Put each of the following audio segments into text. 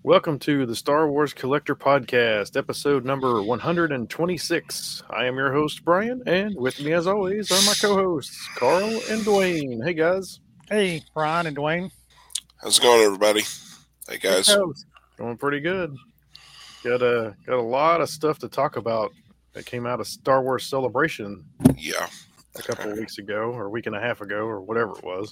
Welcome to the Star Wars Collector Podcast, episode number 126. I am your host, Brian, and with me, as always, are my co-hosts, Carl and Dwayne. Hey, guys. Hey, Brian and Dwayne. How's it going, everybody? Hey, guys. Going pretty good. Got a lot of stuff to talk about that came out of Star Wars Celebration. Yeah. A couple of weeks ago, or a week and a half ago, or whatever it was.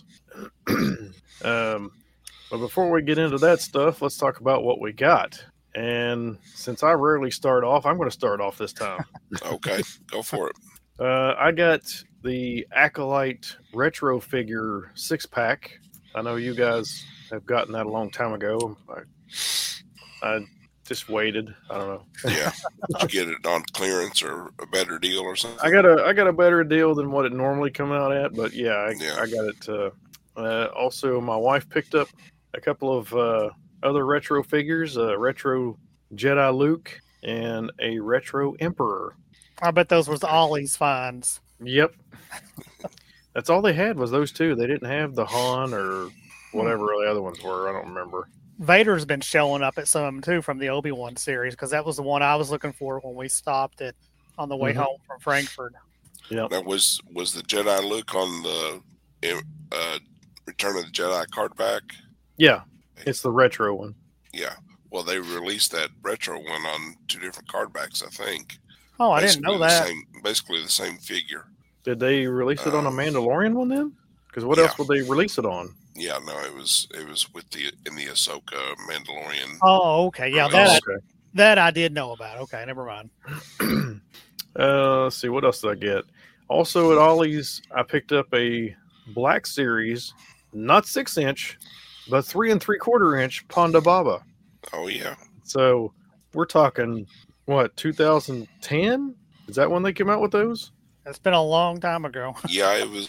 But before we get into that stuff, let's talk about what we got. And since I rarely start off, I'm going to start off this time. Okay, go for it. I got the Acolyte Retro Figure 6-pack. I know you guys have gotten that a long time ago. I just waited. I don't know. Yeah. Did you get it on clearance or a better deal or something? I got a better deal than what it normally come out at, but I got it. Also, my wife picked up a couple of other retro figures, a retro Jedi Luke and a retro Emperor. I bet those was Ollie's finds. Yep. That's all they had was those two. They didn't have the Han or whatever the other ones were. I don't remember. Vader's been showing up at some too from the Obi-Wan series because that was the one I was looking for when we stopped it on the way home from Frankfurt. Yeah. That was the Jedi Luke on the Return of the Jedi card back? Yeah, it's the retro one. Yeah. Well, they released that retro one on two different card backs, I think. Oh, I didn't know that. Basically the same figure. Did they release it on a Mandalorian one then? Because what else would they release it on? Yeah, no, it was with in the Ahsoka Mandalorian. Oh, okay. Yeah, that I did know about. Okay, never mind. Let's see, what else did I get? Also at Ollie's, I picked up a Black Series, not 6-inch, but 3 3/4-inch Ponda Baba. Oh yeah. So we're talking what, 2010? Is that when they came out with those? It's been a long time ago. Yeah, it was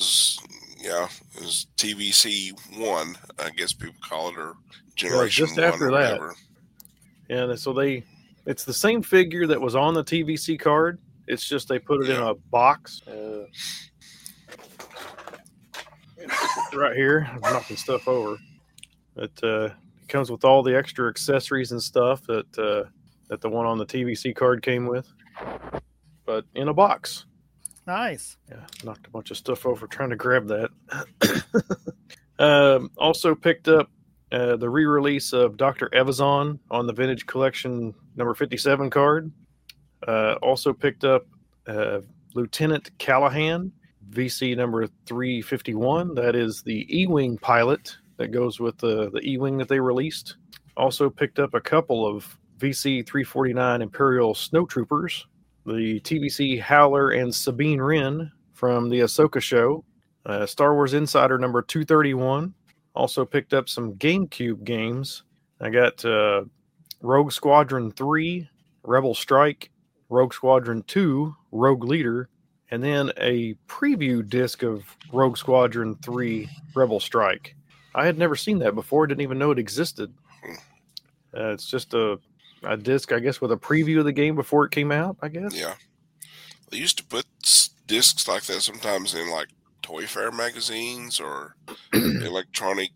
TVC 1, I guess people call it, or Generation just 1 after or that. whatever. And so it's the same figure that was on the TVC card. It's just they put it in a box. Right here, I'm knocking stuff over. It comes with all the extra accessories and stuff that the one on the TVC card came with, but in a box. Nice. Yeah, knocked a bunch of stuff over trying to grab that. Also picked up the re-release of Dr. Evazan on the Vintage Collection number 57 card. Also picked up Lieutenant Callahan, VC number 351. That is the E-Wing pilot that goes with the E-Wing that they released. Also picked up a couple of VC 349 Imperial Snowtroopers, the TVC Howler and Sabine Wren from the Ahsoka show, Star Wars Insider number 231. Also picked up some GameCube games. I got Rogue Squadron 3, Rebel Strike, Rogue Squadron 2, Rogue Leader, and then a preview disc of Rogue Squadron 3, Rebel Strike. I had never seen that before. Didn't even know it existed. It's just a disc, I guess, with a preview of the game before it came out, I guess. Yeah. They used to put discs like that sometimes in like Toy Fair magazines or electronic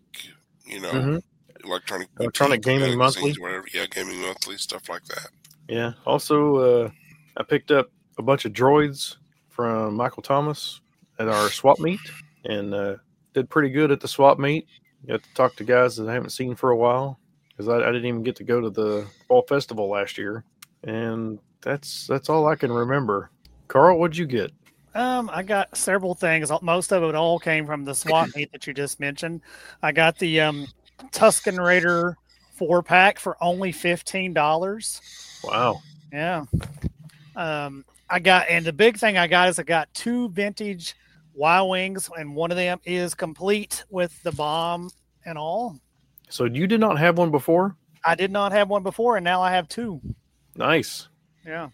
Gaming Monthly. Whatever. Yeah, Gaming Monthly, stuff like that. Yeah. Also, I picked up a bunch of droids from Michael Thomas at our swap meet and did pretty good at the swap meet. Got to talk to guys that I haven't seen for a while because I didn't even get to go to the fall festival last year. And that's all I can remember. Carl, what'd you get? I got several things. Most of it all came from the swap meet that you just mentioned. I got the Tusken Raider 4-pack for only $15. Wow. Yeah. And the big thing I got is I got 2 vintage Y-Wings, and one of them is complete with the bomb and all. So you did not have one before? I did not have one before, and now I have 2. Nice. Yeah.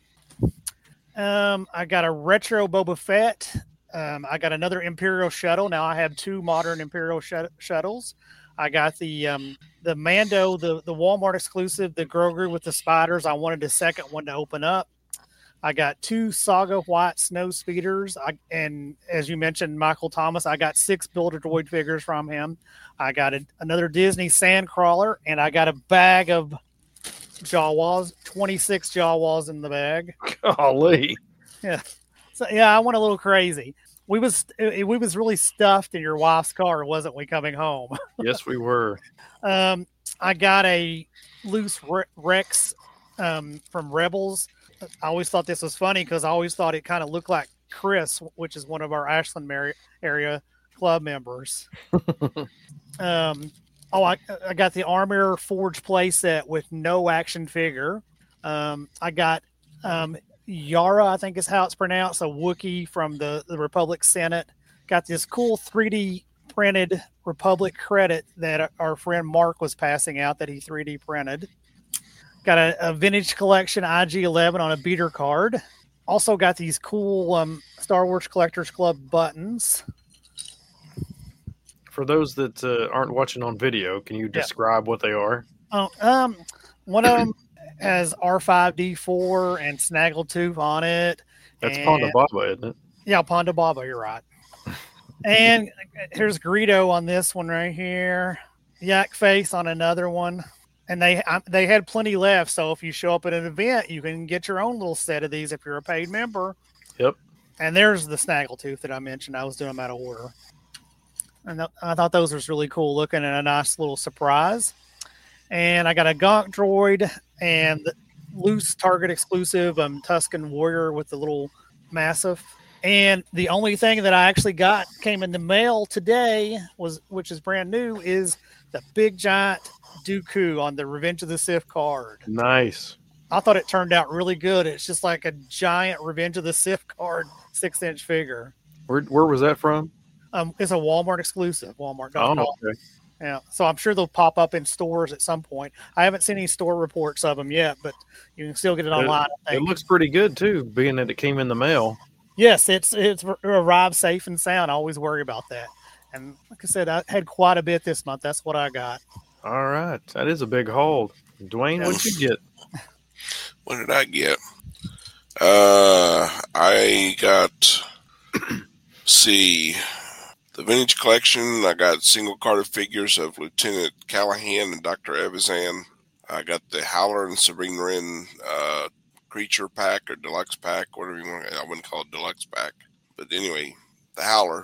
I got a retro Boba Fett. I got another Imperial shuttle. Now I have 2 modern Imperial shuttles. I got the Mando, the Walmart exclusive, the Grogu with the spiders. I wanted the second one to open up. I got 2 Saga White snow speeders. And as you mentioned, Michael Thomas, I got 6 Build-A-Droid figures from him. I got another Disney Sandcrawler, and I got a bag of Jawas, 26 Jawas in the bag. Golly. Yeah. So yeah, I went a little crazy. We was really stuffed in your wife's car, wasn't we, coming home? Yes, we were. I got a loose Rex from Rebels. I always thought this was funny because I always thought it kind of looked like Chris, which is one of our Ashland area club members. I got the Armor Forge playset with no action figure. I got Yara, I think is how it's pronounced, a Wookiee from the Republic Senate. Got this cool 3D printed Republic credit that our friend Mark was passing out that he 3D printed. Got a vintage collection IG-11 on a beater card. Also got these cool Star Wars Collectors Club buttons. For those that aren't watching on video, can you describe what they are? One of them has R5D4 and Snaggletooth on it. That's Ponda Baba, isn't it? Yeah, Ponda Baba, you're right. And here's Greedo on this one right here. Yak Face on another one. And they had plenty left, so if you show up at an event, you can get your own little set of these if you're a paid member. Yep. And there's the Snaggletooth that I mentioned. I was doing them out of order. And I thought those was really cool looking and a nice little surprise. And I got a Gonk Droid and loose Target exclusive Tusken Warrior with the little Massive. And the only thing that I actually came in the mail today which is brand new, is the big giant Dooku on the Revenge of the Sith card. Nice. I thought it turned out really good. It's just like a giant Revenge of the Sith card 6-inch figure. Where was that from? It's a Walmart exclusive. Walmart.com. Oh, okay. Yeah, so I'm sure they'll pop up in stores at some point. I haven't seen any store reports of them yet, but you can still get it online. It looks pretty good too, being that it came in the mail. Yes, it's arrived safe and sound. I always worry about that. And like I said, I had quite a bit this month. That's what I got. All right, that is a big haul. Dwayne, what'd you get? What did I get? I got, see, the vintage collection. I got single carded figures of Lieutenant Callahan and Dr. Evazan. I got the Howler and Sabrina Wren creature pack or deluxe pack, whatever you want. I wouldn't call it deluxe pack, but anyway, the Howler,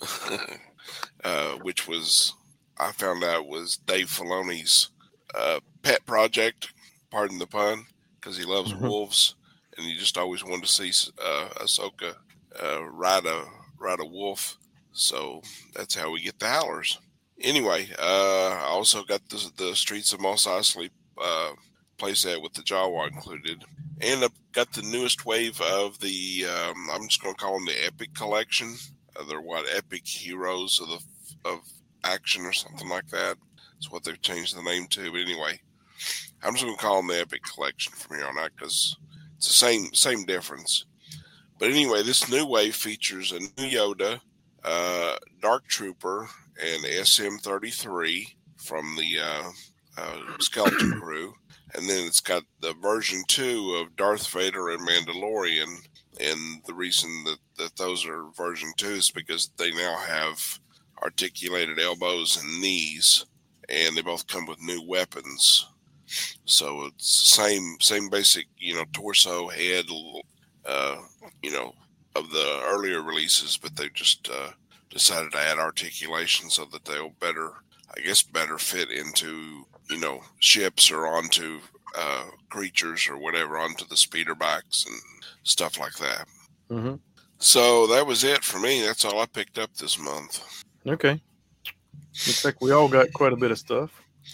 which was, I found out was Dave Filoni's pet project. Pardon the pun, because he loves wolves, and he just always wanted to see Ahsoka ride a wolf. So that's how we get the Howlers. Anyway, I also got the Streets of Mos Eisley playset with the Jawa included, and I've got the newest wave of the I'm just going to call them the Epic Collection. They're Epic Heroes of Action or something like that. That's what they've changed the name to. But anyway, I'm just going to call them the Epic Collection from here on out because it's the same difference. But anyway, this new wave features a new Yoda, Dark Trooper, and SM-33 from the Skeleton Crew. And then it's got the version 2 of Darth Vader and Mandalorian. And the reason that those are version 2 is because they now have articulated elbows and knees, and they both come with new weapons. So it's the same basic, torso, head, of the earlier releases, but they just decided to add articulation so that they'll better fit into, ships or onto creatures or whatever, onto the speeder bikes and stuff like that. Mm-hmm. So that was it for me. That's all I picked up this month. Okay. Looks like we all got quite a bit of stuff.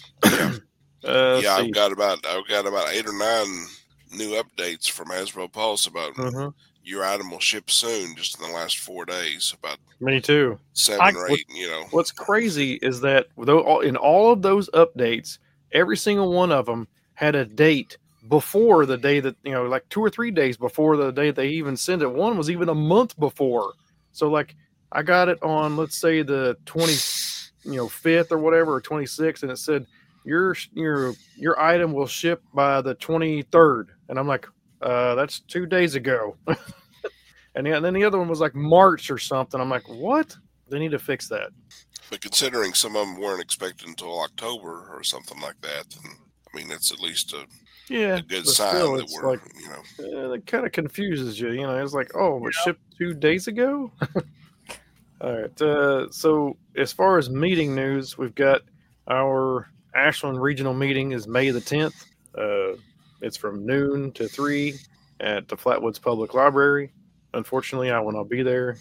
I've got about 8 or 9 new updates from Hasbro Pulse about your item will ship soon. Just in the last 4 days, about me too. 7 or 8. What's crazy is that in all of those updates, every single one of them had a date before the day that like 2 or 3 days before the day they even sent it. One was even a month before. So like I got it on, let's say the 5th or whatever, or 26th, and it said your item will ship by the 23rd. And I'm like, That's 2 days ago. And then the other one was like March or something. I'm like, what? They need to fix that. But considering some of them weren't expected until October or something like that, then, I mean, that's at least a good sign still, that it's we're, like, it kind of confuses you. It's like, oh, but shipped 2 days ago? All right. So as far as meeting news, we've got our Ashland Regional meeting is May the 10th. It's from noon to 3 at the Flatwoods Public Library. Unfortunately, I will not be there.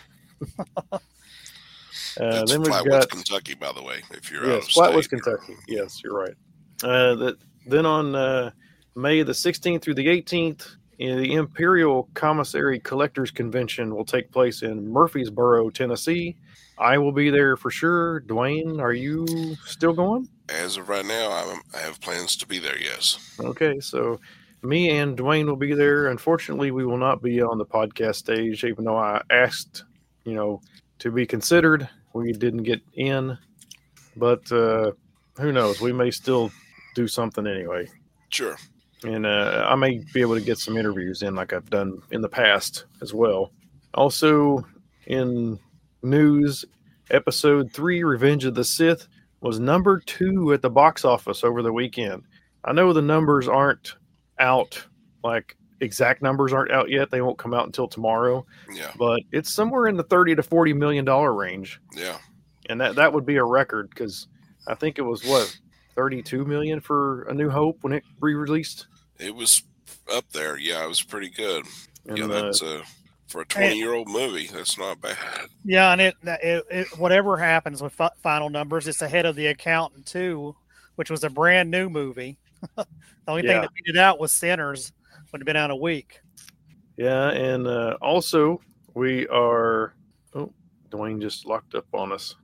that's then we've Flatwoods, got Kentucky, by the way, if you're yes, out of state. Flatwoods, Kentucky. Yes, you're right. Then on May the 16th through the 18th, the Imperial Commissary Collectors Convention will take place in Murfreesboro, Tennessee. I will be there for sure. Dwayne, are you still going? As of right now, I have plans to be there, yes. Okay, so me and Dwayne will be there. Unfortunately, we will not be on the podcast stage, even though I asked, to be considered. We didn't get in, but who knows? We may still do something anyway. Sure. And I may be able to get some interviews in like I've done in the past as well. Also, in news, Episode 3, Revenge of the Sith, was number 2 at the box office over the weekend. I know the numbers aren't out, like exact numbers aren't out yet. They won't come out until tomorrow. Yeah. But it's somewhere in the $30 to $40 million range. Yeah. And that would be a record because I think it was, 32 million for A New Hope when it re-released? It was up there. Yeah, it was pretty good. And, yeah, that's for a 20-year-old movie, that's not bad. Yeah, and it whatever happens with final numbers, it's ahead of The Accountant 2, which was a brand new movie. The only thing that beat it out was Sinners, would have been out a week. Yeah, and also we are. Oh, Dwayne just locked up on us.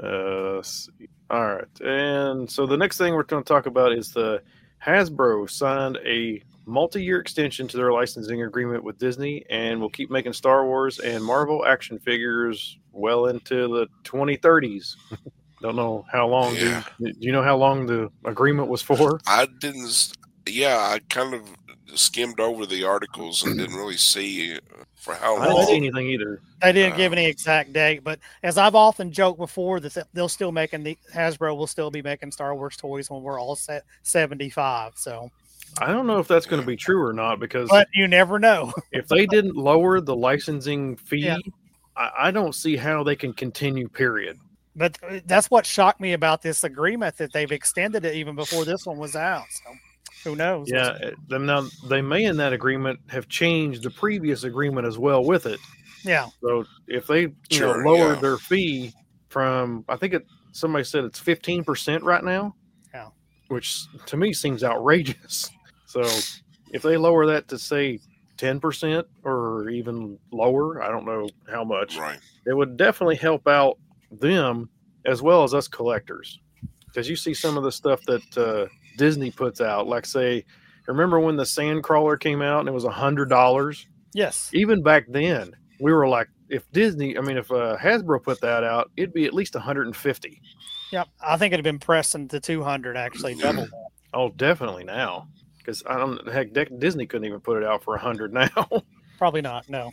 All right, and so the next thing we're going to talk about is the Hasbro signed a multi-year extension to their licensing agreement with Disney and will keep making Star Wars and Marvel action figures well into the 2030s. Don't know how long. Yeah. Do you know how long the agreement was for? I didn't. Yeah, I kind of skimmed over the articles and didn't really see for how long. I didn't see anything either. They didn't give any exact date, but as I've often joked before, that they'll still Hasbro will still be making Star Wars toys when we're all 75. So I don't know if that's going to be true or not, because but you never know. If they didn't lower the licensing fee, I don't see how they can continue, period. But that's what shocked me about this agreement, that they've extended it even before this one was out. So who knows? Yeah, now they may in that agreement have changed the previous agreement as well with it. Yeah. So if they lowered their fee from, I think somebody said it's 15% right now. Yeah. Which to me seems outrageous. So if they lower that to say 10% or even lower, I don't know how much. Right. It would definitely help out them as well as us collectors, because you see some of the stuff that Disney puts out, like say, remember when the Sandcrawler came out and it was $100? Yes. Even back then, we were like, if Hasbro put that out, it'd be at least 150. Yep, I think it'd have been pressing to 200, actually, double that. Oh, definitely now, because Disney couldn't even put it out for 100 now. Probably not. No.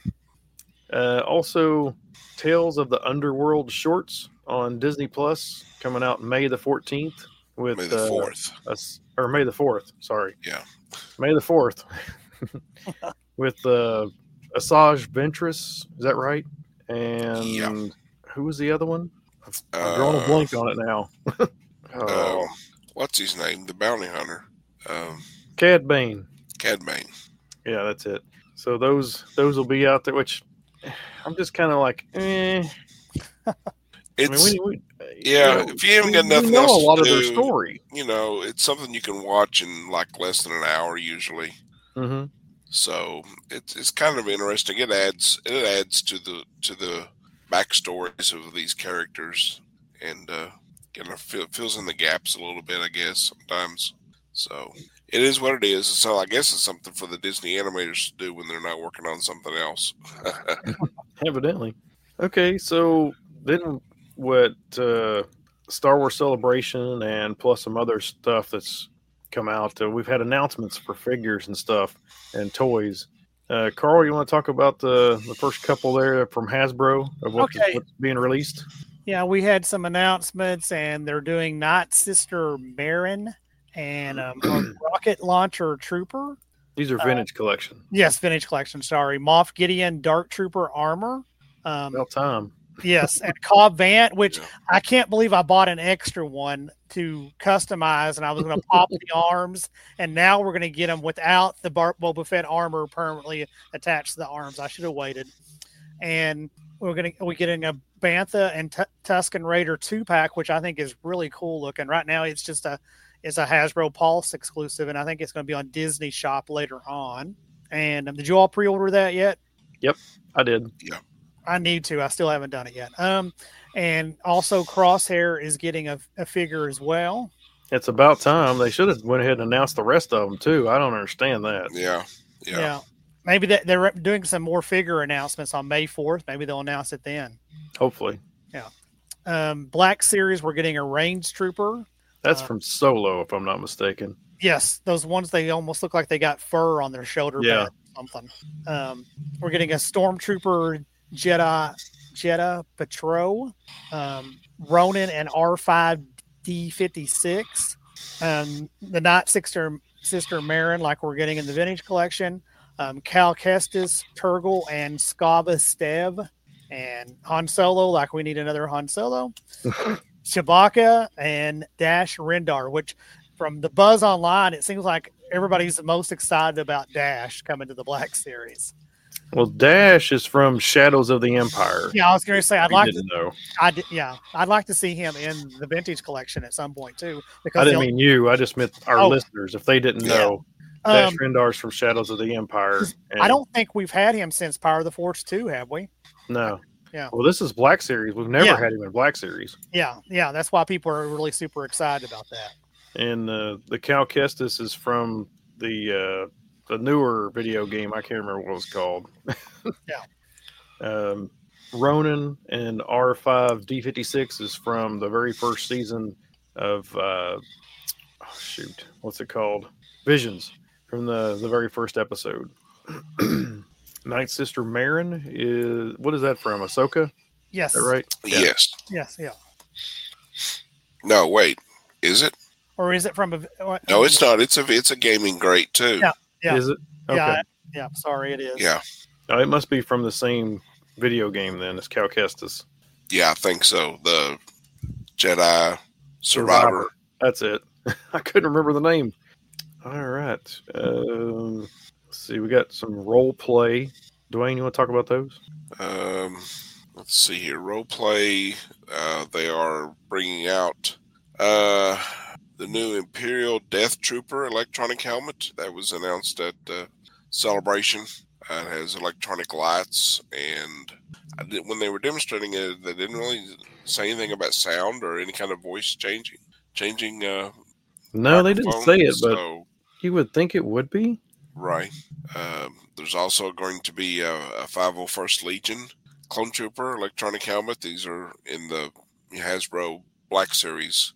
Also, Tales of the Underworld shorts on Disney Plus coming out May the 14th with May the 4th. Or May the 4th. Sorry. Yeah. May the 4th with Asajj Ventress. Is that right? And who was the other one? I'm drawing a blank on it now. What's his name? The bounty hunter. Cad Bane. Cad Bane. Yeah, that's it. So those will be out there, which I'm just kind of like, It's if you haven't got nothing else a lot to of their do, story. It's something you can watch in like less than an hour usually. Mm-hmm. So it's kind of interesting. It adds to the backstories of these characters, and fills in the gaps a little bit, I guess, sometimes. So it is what it is. So I guess it's something for the Disney animators to do when they're not working on something else. Evidently. Okay, so then what Star Wars Celebration and plus some other stuff that's come out. We've had announcements for figures and stuff and toys. Carl, you want to talk about the first couple there from Hasbro of what's being released? Yeah, we had some announcements, and they're doing Night Sister Marin and a rocket launcher trooper. These are vintage collection. Yes, vintage collection. Sorry, Moff Gideon Dark Trooper armor. About time. Yes, and Cobb Vanth, which I can't believe I bought an extra one to customize, and I was going to pop the arms, and now we're going to get them without the Boba Fett armor permanently attached to the arms. I should have waited. And we're getting a Bantha and Tusken Raider 2-pack, which I think is really cool looking. Right now, it's a Hasbro Pulse exclusive, and I think it's going to be on Disney Shop later on. And did you all pre-order that yet? Yep, I did. Yeah. I need to. I still haven't done it yet. And also Crosshair is getting a figure as well. It's about time. They should have went ahead and announced the rest of them too. I don't understand that. Yeah. Maybe they're doing some more figure announcements on May 4th. Maybe they'll announce it then. Hopefully. Yeah. Black Series, we're getting a Range Trooper. That's from Solo, if I'm not mistaken. Yes, those ones, they almost look like they got fur on their shoulder pad or something. We're getting a Stormtrooper Jedha Patrol, Ronin and R5D56, the Night Sister Marin, like we're getting in the vintage collection, Cal Kestis, Turgle, and Skava Stev, and Han Solo, like we need another Han Solo, Chewbacca, and Dash Rendar, which from the buzz online, it seems like everybody's the most excited about Dash coming to the Black Series. Well, Dash is from Shadows of the Empire. Yeah, I was going to say I'd like to see him in the vintage collection at some point too. Because I didn't mean you. I just meant our listeners. If they didn't know, Dash Rendar's from Shadows of the Empire. I don't think we've had him since Power of the Force 2, have we? No. Yeah. Well, this is Black Series. We've never had him in Black Series. Yeah. That's why people are really super excited about that. And the Cal Kestis is from the newer video game. I can't remember what it was called. Ronin and R5D56 is from the very first season of what's it called? Visions, from the very first episode. Night Sister Marin is, what is that from? Ahsoka? Yes. Is that right? Yes. Yes. Yeah. No, wait. Is it? Or is it from a? No, it's not. It's a gaming great too. Yeah. Yeah. Is it? Okay. Yeah. Sorry, it is. Yeah. Oh, it must be from the same video game then as Cal Kestis. Yeah, I think so. The Jedi Survivor. That's it. I couldn't remember the name. All right. Let's see. We got some role play. Dwayne, you want to talk about those? Let's see here. Role play. They are bringing out the new Imperial Death Trooper electronic helmet that was announced at Celebration. It has electronic lights, and when they were demonstrating it, they didn't really say anything about sound or any kind of voice changing. No, they didn't say it, but you would think it would be. Right. There's also going to be a 501st Legion Clone Trooper electronic helmet. These are in the Hasbro Black Series,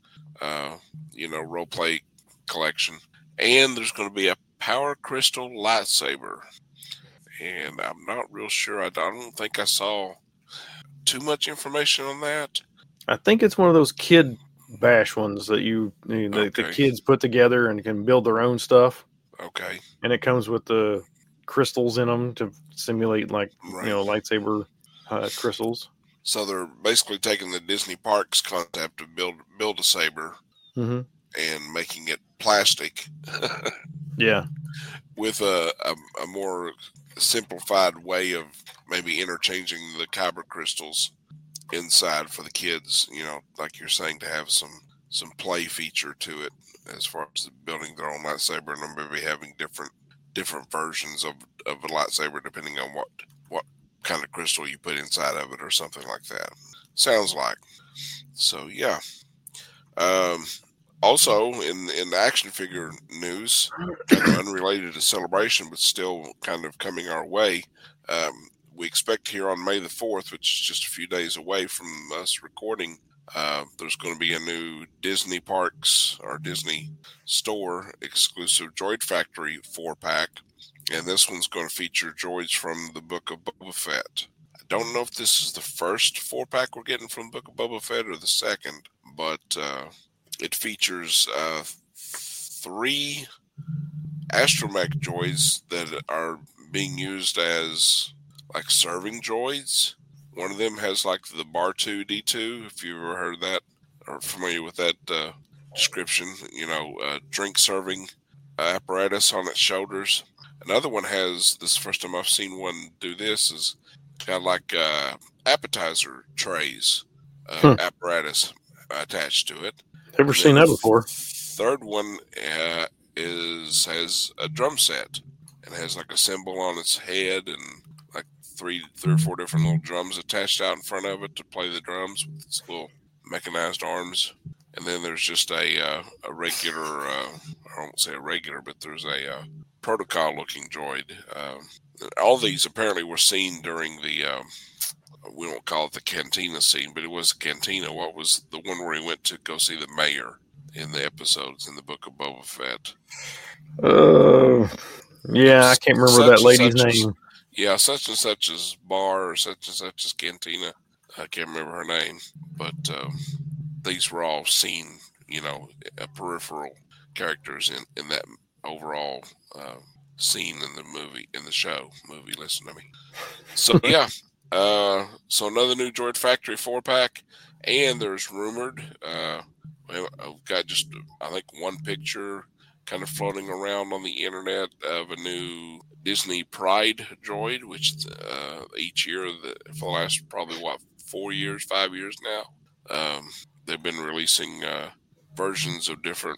role play collection. And there's going to be a Power Crystal lightsaber. And I'm not real sure. I don't think I saw too much information on that. I think it's one of those kid bash ones that the kids put together and can build their own stuff. Okay. And it comes with the crystals in them to simulate lightsaber crystals. So they're basically taking the Disney Parks concept to build a saber and making it plastic. Yeah. With a more simplified way of maybe interchanging the kyber crystals inside for the kids, like you're saying, to have some play feature to it as far as building their own lightsaber, and maybe having different versions of a lightsaber depending on what kind of crystal you put inside of it or something like that. Sounds like. So yeah. Also in the action figure news, kind of unrelated to Celebration, but still kind of coming our way, we expect here on May the 4th, which is just a few days away from us recording, There's going to be a new Disney Parks or Disney Store exclusive Droid Factory 4-pack, and this one's going to feature droids from the Book of Boba Fett. I don't know if this is the first 4-pack we're getting from the Book of Boba Fett or the second, but it features 3 astromech droids that are being used as like serving droids. One of them has like the Bar-2 D2, if you've ever heard that or familiar with that description, drink serving apparatus on its shoulders. Another one has, this is the first time I've seen one do this, is got like appetizer trays apparatus attached to it. Never seen that before. Third one has a drum set and has like a symbol on its head and like three or four different little drums attached out in front of it to play the drums with its little mechanized arms. And then there's just a regular, I won't say a regular, but there's a protocol looking droid. All these apparently were seen during the, we won't call it the cantina scene, but it was a cantina. What was the one where he went to go see the mayor in the episodes in the Book of Boba Fett? Yeah, I can't remember that lady's name. Yeah, such and such as bar or such and such as cantina. I can't remember her name, but these were all seen, peripheral characters in that overall scene in the movie, in the show. Listen to me. So, yeah. So another new Droid Factory 4-pack, and there's rumored, I've got just, I think, one picture kind of floating around on the internet of a new Disney Pride droid, which each year for the last probably 5 years now, they've been releasing versions of different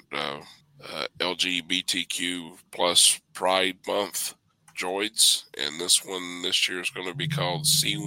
LGBTQ plus Pride Month droids, and this one this year is going to be called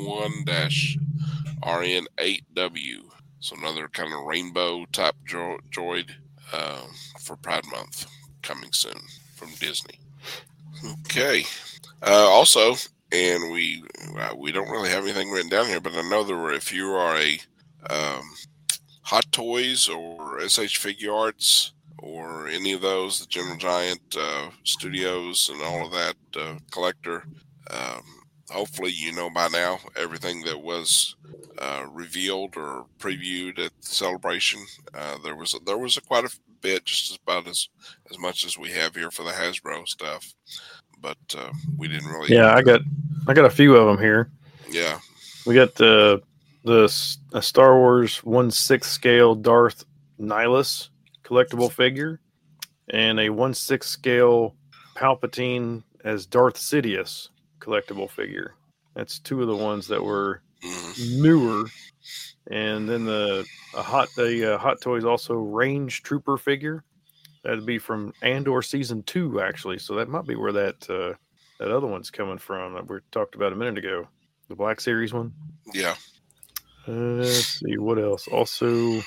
C1-RN8W. So another kind of rainbow type droid for Pride Month coming soon from Disney. Okay. Also, and we don't really have anything written down here, but I know there were, if you are a Hot Toys or SH Figure Arts or any of those, the General Giant Studios and all of that collector, hopefully you know by now everything that was revealed or previewed at the celebration. There was quite a bit, just about as much as we have here for the Hasbro stuff, but we didn't really. Yeah, I got a few of them here. Yeah, we got the Star Wars 1/6 scale Darth Nihilus collectible figure, and a 1/6 scale Palpatine as Darth Sidious collectible figure. That's two of the ones that were newer. And then the Hot Toys also Range Trooper figure. That'd be from Andor Season 2, actually. So that might be where that other one's coming from that we talked about a minute ago. The Black Series one. Yeah. Let's see, what else? Also,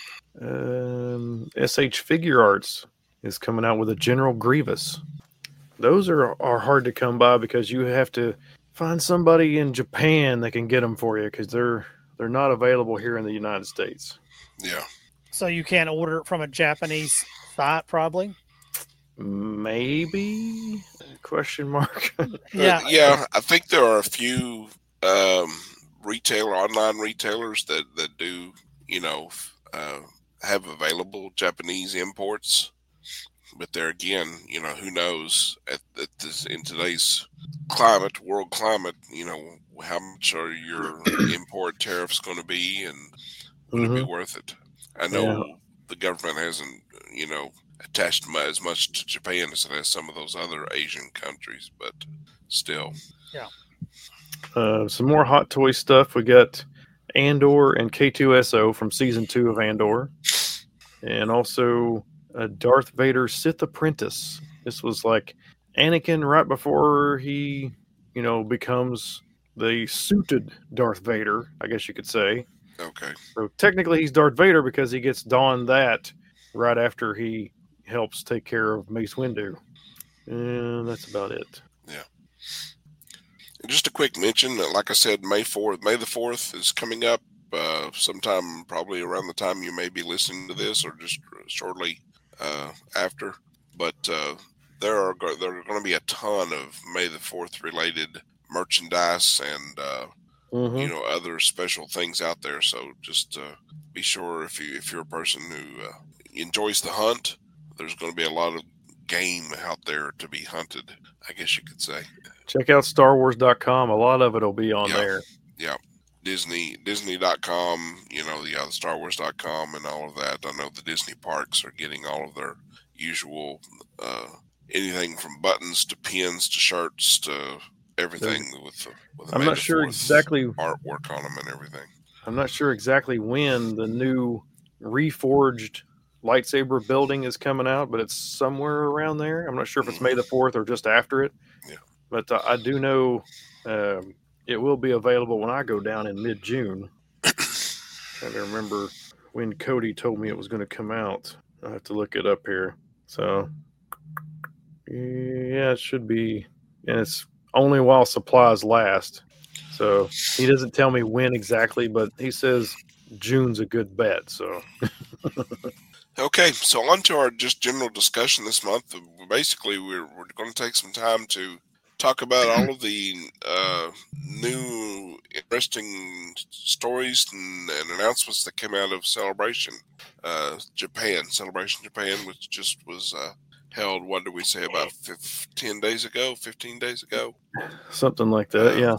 SH Figure Arts is coming out with a General Grievous. Those are hard to come by because you have to find somebody in Japan that can get them for you because they're not available here in the United States. Yeah. So you can't order it from a Japanese site, probably? Maybe? Question mark. Yeah. Yeah, I think there are a few online retailers that do, have available Japanese imports. But there again, who knows in today's world climate, how much are your import tariffs going to be, and would it be worth it? I know the government hasn't, attached as much to Japan as it has some of those other Asian countries, but still. Yeah. Some more Hot Toy stuff. We got Andor and K2SO from Season 2 of Andor. And also a Darth Vader Sith Apprentice. This was like Anakin right before he, becomes the suited Darth Vader, I guess you could say. Okay. So technically he's Darth Vader because he gets donned that right after he helps take care of Mace Windu. And that's about it. Yeah. And just a quick mention, like I said, May the 4th is coming up. sometime probably around the time you may be listening to this, or just shortly after. But there are going to be a ton of May the 4th related merchandise and other special things out there. So just be sure if you're a person who enjoys the hunt, there's going to be a lot of game out there to be hunted, I guess you could say. Check out StarWars.com. A lot of it will be on there. Yeah. Disney.com, the StarWars.com and all of that. I know the Disney parks are getting all of their usual anything from buttons to pins to shirts to everything with I'm not sure exactly artwork on them and everything. I'm not sure exactly when the new reforged lightsaber building is coming out, but it's somewhere around there. I'm not sure if it's May the 4th or just after it. Yeah. But I do know it will be available when I go down in mid-June. Trying to remember when Cody told me it was going to come out. I have to look it up here. So, yeah, it should be. And it's only while supplies last. So he doesn't tell me when exactly, but he says June's a good bet. So. Okay, so on to our just general discussion this month. Basically, we're going to take some time to talk about all of the new interesting stories and announcements that came out of Celebration Japan, which just was held, what did we say, about 15 days ago? Something like that, yeah.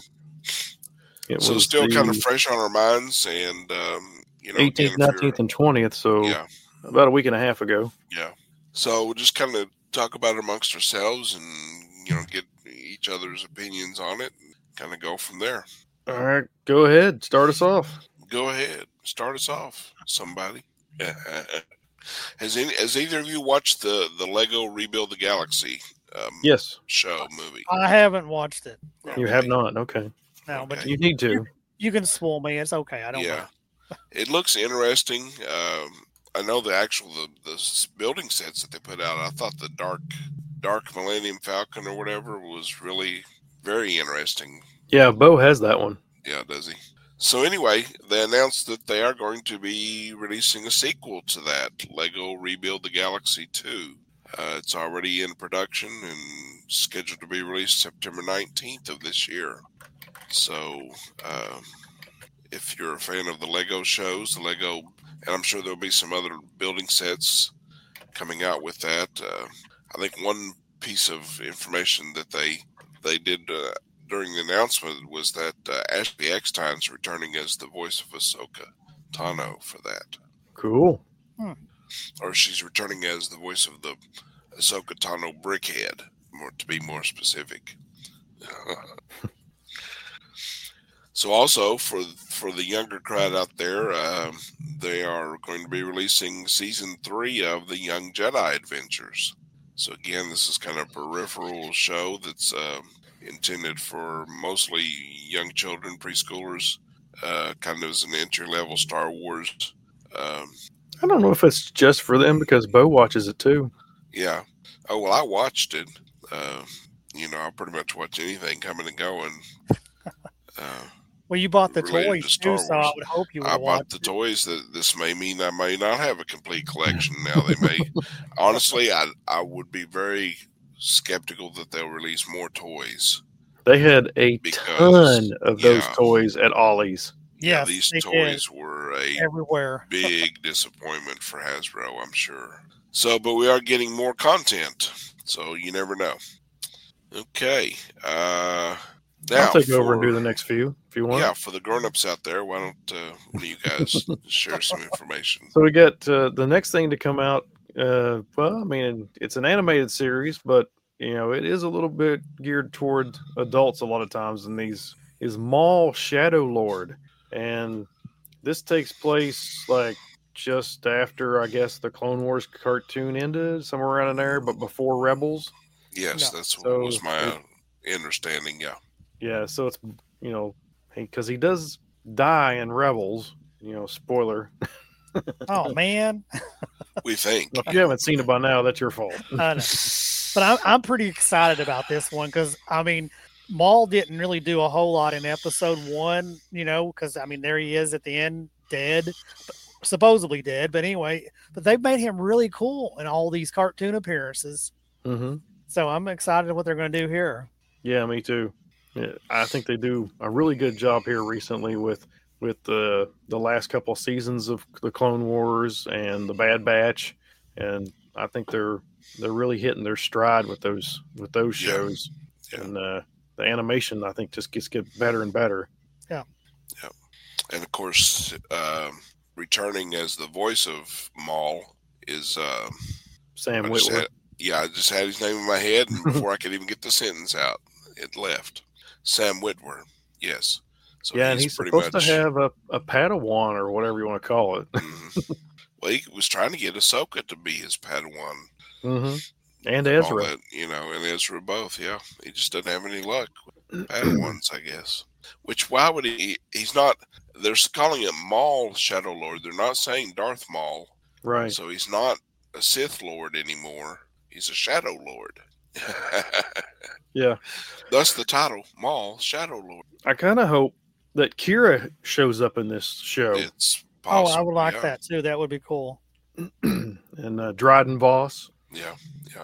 So it's still kind of fresh on our minds, and 18th, 19th, and 20th, so yeah. About a week and a half ago. Yeah. So we'll just kind of talk about it amongst ourselves and, get each other's opinions on it and kind of go from there. All right. Go ahead. Start us off. Go ahead. Start us off, somebody. Has either of you watched the Lego Rebuild the Galaxy yes. show movie? I haven't watched it. You have not? Okay. No, but you need to. You can spoil me. It's okay. I don't know. It looks interesting. I know the building sets that they put out. I thought the Dark Millennium Falcon or whatever was really very interesting. Yeah, Bo has that one. Yeah, does he? So anyway, they announced that they are going to be releasing a sequel to that, Lego Rebuild the Galaxy 2. It's already in production and scheduled to be released September 19th of this year. So if you're a fan of the Lego shows, and I'm sure there'll be some other building sets coming out with that. I think one piece of information that they did during the announcement was that Ashley Eckstein's returning as the voice of Ahsoka Tano for that. Cool. Or she's returning as the voice of the Ahsoka Tano Brickhead, to be more specific. So also for the younger crowd out there, they are going to be releasing season 3 of the Young Jedi Adventures. So again, this is kind of a peripheral show that's intended for mostly young children, preschoolers, kind of as an entry-level Star Wars. I don't know if it's just for them because Bo watches it too. Yeah. Oh, well, I watched it. I pretty much watch anything coming and going. Well, you bought the toys too, so I would hope you would. I bought the toys. That this may mean I may not have a complete collection now. They may. Honestly, I would be very skeptical that they'll release more toys. They had a ton of those toys at Ollie's. Yeah, these toys were everywhere. Big disappointment for Hasbro, I'm sure. So, but we are getting more content, so you never know. Okay. Now, I'll take over and do the next few if you want. Yeah, for the grown-ups out there, why don't one of you guys share some information? So we got the next thing to come out. Well, I mean, it's an animated series, but it is a little bit geared toward adults a lot of times. And these is Maul Shadow Lord, and this takes place like just after, I guess, the Clone Wars cartoon ended, somewhere around in there, but before Rebels. Yes, that's what was my understanding. Yeah. Yeah, so it's, because he does die in Rebels, spoiler. Oh, man. We think. Well, if you haven't seen it by now, that's your fault. I know. But I'm pretty excited about this one because, I mean, Maul didn't really do a whole lot in episode 1, because I mean, there he is at the end, dead, supposedly dead. But anyway, but they've made him really cool in all these cartoon appearances. Mm-hmm. So I'm excited what they're going to do here. Yeah, me too. Yeah, I think they do a really good job here recently with the last couple of seasons of the Clone Wars and the Bad Batch, and I think they're really hitting their stride with those shows. Yeah. And the animation, I think, just gets better and better. Yeah. Yeah. And of course, returning as the voice of Maul is Sam Witwer. I just had his name in my head, and before I could even get the sentence out, it left. Sam Witwer. Yes. So yeah, and he's supposed to have a Padawan or whatever you want to call it. Well, he was trying to get Ahsoka to be his Padawan. Mm-hmm. And Ezra. That, and Ezra both, yeah. He just doesn't have any luck with Padawans, I guess. Which, why would he? He's not, they're calling it Maul Shadow Lord. They're not saying Darth Maul. Right. So he's not a Sith Lord anymore. He's a Shadow Lord. Yeah. Thus the title, Maul Shadow Lord. I kind of hope that Kira shows up in this show. It's possible. I would like that too. That would be cool. And Dryden Voss. Yeah.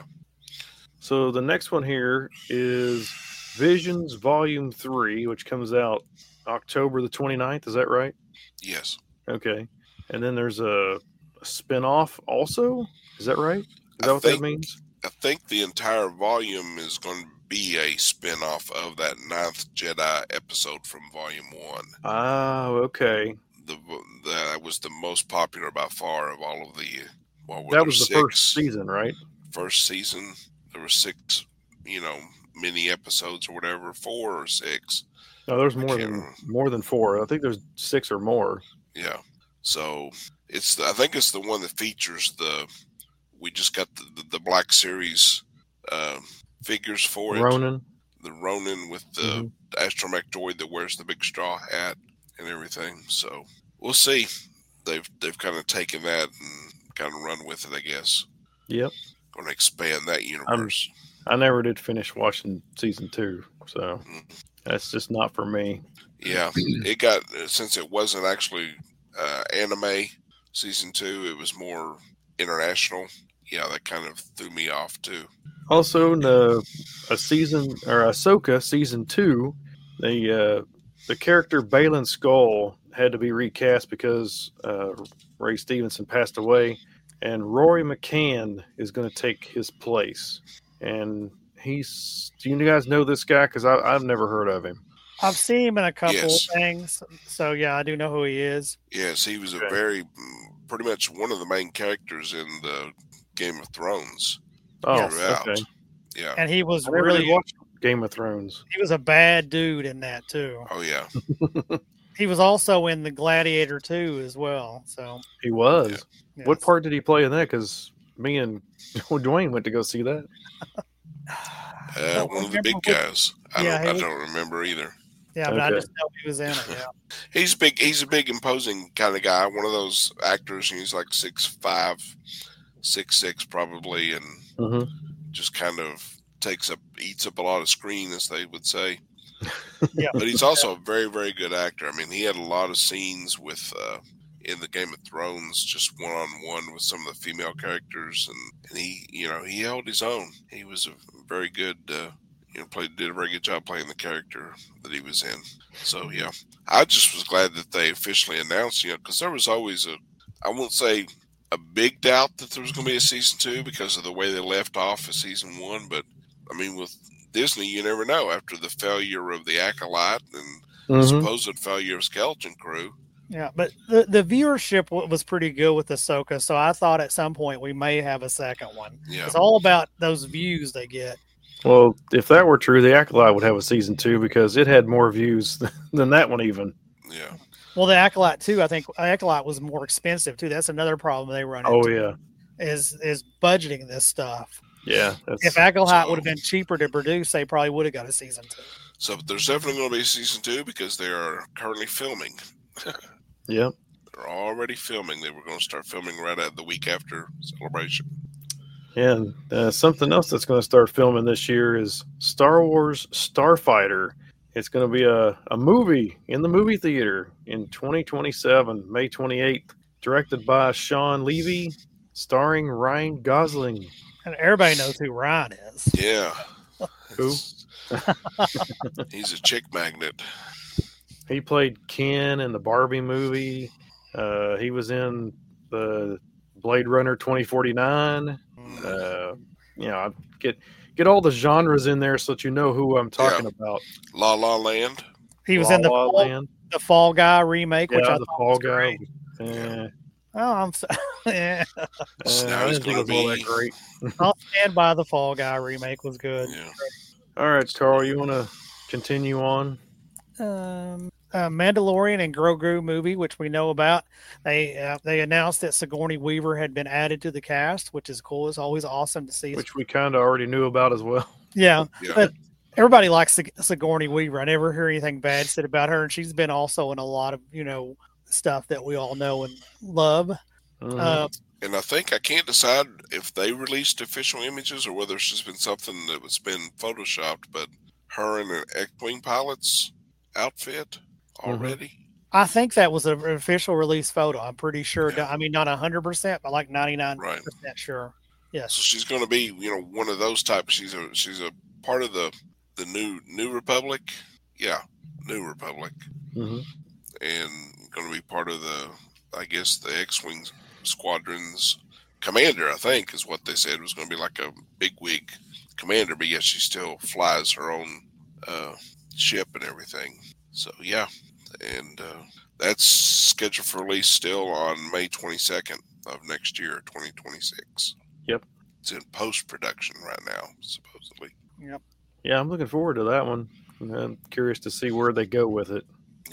So the next one here is Visions Volume 3, which comes out October the 29th. Is that right? Yes. Okay. And then there's a spin-off also. Is that right? Is that what that means? I think the entire volume is going to be a spin-off of that 9th Jedi episode from Volume 1. Oh, okay. That was the most popular by far of all of the... that was the first season, right? First season. There were 6, mini episodes or whatever, 4 or 6. No, there's more than 4. I think there's 6 or more. Yeah. So I think it's the one that features we just got the Black Series figures for it. Ronin. The Ronin with the astromech droid that wears the big straw hat and everything. So we'll see. They've kind of taken that and kind of run with it, I guess. Yep. Going to expand that universe. I never did finish watching season 2, so that's just not for me. Yeah, it got, since it wasn't actually anime season 2, it was more international. Yeah, that kind of threw me off too. Also, Ahsoka season 2, the character Baylan Skoll had to be recast because Ray Stevenson passed away, and Rory McCann is going to take his place. And do you guys know this guy? Because I've never heard of him. I've seen him in a couple of things, so yeah, I do know who he is. Yes, he was pretty much one of the main characters in the Game of Thrones. Oh, yes. Okay. Yeah. And he was really watched Game of Thrones. He was a bad dude in that too. Oh yeah. He was also in the Gladiator 2 as well. So he was. Yeah. Yes. What part did he play in that? Because me and Dwayne went to go see that. One of the big guys. I don't remember either. Yeah, but I just know he was in it. Yeah. He's big. He's a big, imposing kind of guy. One of those actors. He's like 6'5", 6'6", probably, and just kind of eats up a lot of screen, as they would say. Yeah. But he's also a very, very good actor. I mean, he had a lot of scenes with in the Game of Thrones, just one-on-one with some of the female characters, and he held his own. He was a very good. Did a very good job playing the character that he was in. So yeah, I just was glad that they officially announced, because there was always I won't say a big doubt that there was going to be a season 2 because of the way they left off of season 1. But I mean, with Disney, you never know. After the failure of the Acolyte and supposed failure of Skeleton Crew. Yeah, but the viewership was pretty good with Ahsoka, so I thought at some point we may have a second one. Yeah. It's all about those views they get. Well, if that were true, the Acolyte would have a season 2 because it had more views than that one even. Yeah. Well, the Acolyte too. I think Acolyte was more expensive too. That's another problem they run into. Oh yeah. Is budgeting this stuff. Yeah. If Acolyte would have been cheaper to produce, they probably would have got a season 2. So there's definitely going to be a season 2 because they are currently filming. Yep. They're already filming. They were going to start filming right at the week after Celebration. And something else that's going to start filming this year is Star Wars Starfighter. It's going to be a movie in the movie theater in 2027, May 28th, directed by Sean Levy, starring Ryan Gosling. And everybody knows who Ryan is. Yeah. Who? He's a chick magnet. He played Ken in the Barbie movie. He was in the Blade Runner 2049. Get all the genres in there so that you know who I'm talking about. La La Land. He was La in La Land. the Fall Guy remake, which Yeah, I the thought Fall was Guy. great. Oh, I'm so, yeah. Now I he's didn't think it going was to all that be. great. I'll stand by the Fall Guy remake was good. Yeah. All right, Carl, you want to continue on? Mandalorian and Grogu movie, which we know about. They announced that Sigourney Weaver had been added to the cast, which is cool. It's always awesome to see. Which we kind of already knew about as well. Yeah, Yeah. but everybody likes Sigourney Weaver. I never hear anything bad said about her, and she's been also in a lot of stuff that we all know and love. Mhm. And I think I can't decide if they released official images or whether it's just been something that was been photoshopped, but her in an X-Wing pilot's outfit already. I think that was an official release photo. I'm pretty sure. Yeah. I mean, not 100%, but like 99% Right. sure. Yes. So she's going to be, one of those types. She's a part of the New Republic. Yeah, New Republic, Mhm. and going to be part of I guess the X-Wing squadron's commander. I think is what they said was going to be like a bigwig commander, but yet she still flies her own ship and everything. So yeah, and that's scheduled for release still on May 22nd of next year, 2026. Yep. It's in post-production right now, supposedly. Yep. Yeah, I'm looking forward to that one. I'm curious to see where they go with it.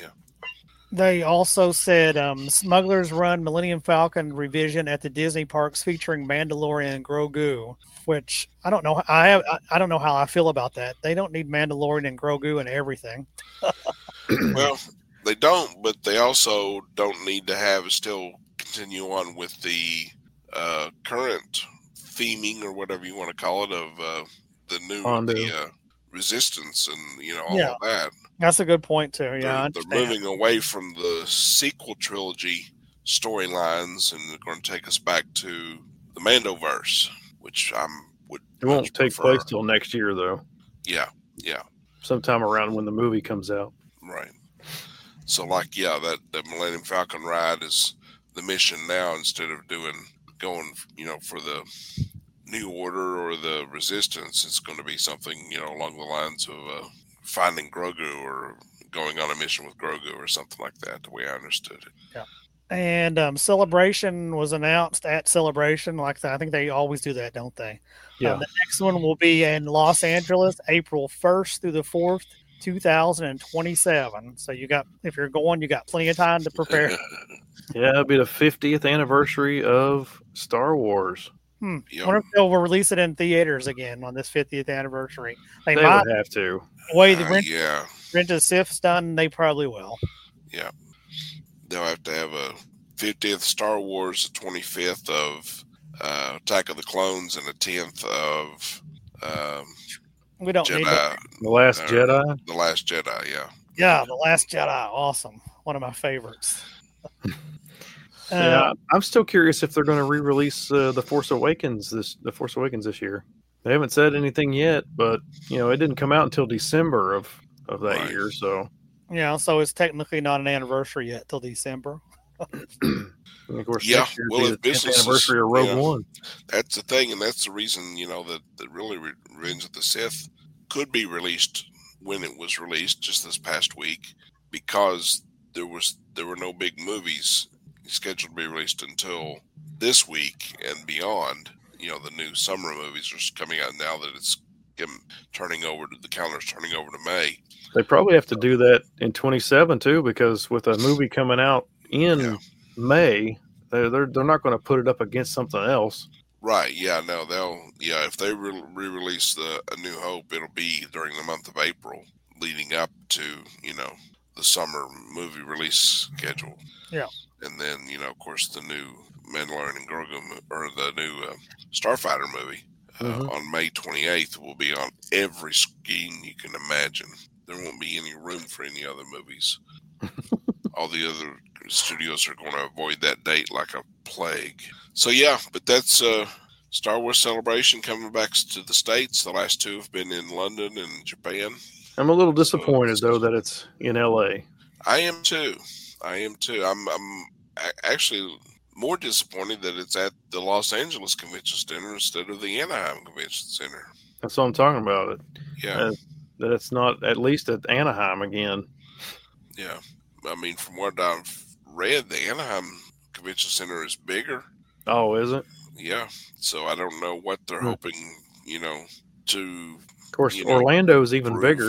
They also said Smugglers Run Millennium Falcon revision at the Disney parks featuring Mandalorian and Grogu, which I don't know. I don't know how I feel about that. They don't need Mandalorian and Grogu and everything. Well, they don't, but they also don't need to still continue on with the current theming or whatever you want to call it of the new Resistance and all of that. That's a good point too. Yeah, they're moving away from the sequel trilogy storylines, and they're going to take us back to the Mandoverse, which It won't take place till next year, though. Yeah. Sometime around when the movie comes out. Right. So, that Millennium Falcon ride is the mission now instead of going, for the New Order or the Resistance. It's going to be something, along the lines of finding Grogu or going on a mission with Grogu or something like that, the way I understood it. Yeah. And Celebration was announced at Celebration. I think they always do that, don't they? Yeah. The next one will be in Los Angeles, April 1st through the 4th, 2027. So if you're going, you got plenty of time to prepare. Yeah, it'll be the 50th anniversary of Star Wars. I wonder if they'll release it in theaters again on this 50th anniversary. They would have to. The way the Rent of Sith's done, they probably will. Yeah. They'll have to have a 50th Star Wars, the 25th of Attack of the Clones, and the 10th of we don't Jedi. need that. The Last Jedi? The Last Jedi, yeah. Yeah, The Last Jedi. Awesome. One of my favorites. Yeah, I'm still curious if they're going to re-release The Force Awakens this year. They haven't said anything yet, but it didn't come out until December of that year, so yeah, so it's technically not an anniversary yet till December. And of course, Yeah, next year well, the 10th anniversary of Rogue One. That's the thing, and that's the reason that really Revenge of the Sith could be released when it was released just this past week, because there were no big movies scheduled to be released until this week and beyond. The new summer movies are coming out now that it's turning over to the calendar's turning over to May. They probably have to do that in 27 too, because with a movie coming out in May, they're not going to put it up against something else. Right. Yeah. No. If they re-release A New Hope, it'll be during the month of April, leading up to the summer movie release schedule. Yeah. And then of course the new Mandalorian and Grogu, or the new Starfighter movie on May 28th, will be on every screen you can imagine. There won't be any room for any other movies. All the other studios are going to avoid that date like a plague. So yeah, but that's Star Wars Celebration coming back to the States. The last two have been in London and Japan. I'm a little disappointed though that it's in LA. I am too. I'm actually more disappointed that it's at the Los Angeles Convention Center instead of the Anaheim Convention Center. That's what I'm talking about. Yeah. That it's not at least at Anaheim again. Yeah. I mean, from what I've read, the Anaheim Convention Center is bigger. Oh, is it? Yeah. So I don't know what they're hoping, to... Of course, Orlando's even bigger.